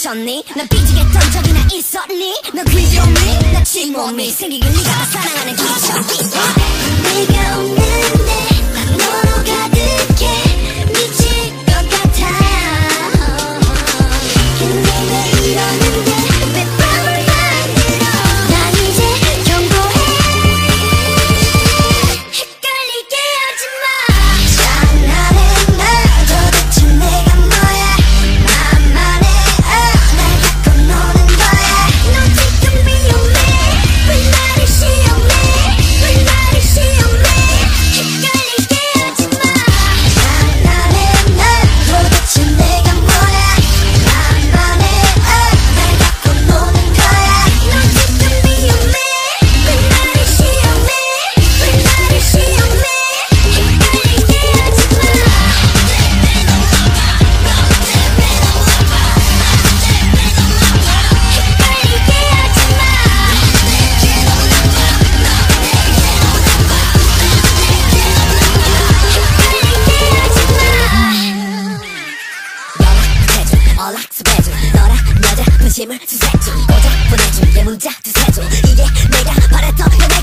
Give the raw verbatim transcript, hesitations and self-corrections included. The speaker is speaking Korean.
미쳤니? 난 삐지겠던 적이나 있었니? 너 귀여움이 나 침몸이 생기길 네가 사랑하는 기적이 내가 없는데 너로 가득해 미칠 것 같아 근데 왜 이러는데 왜 밤을 만들어 난 이제 경고해 헷갈리게 하지마 장난해 날 도대체 내가 뭐야 만만해 날 갖고 노는 거야 너 지금 위험해 왜 나를 시험해 왜 나를 시험해 헷갈리게 하지마 장난해 날 도대체 내가 뭐야 만만해 날 갖고 노는 거야 너 지금 위험해 왜 나를 시험해 왜 나를 시험해 헷갈리게 하지마 연락해줘 너랑 여자 분심을 주세줘 오자 보내줄게 문자 두세줘 이게 내가 바랬던 게 내가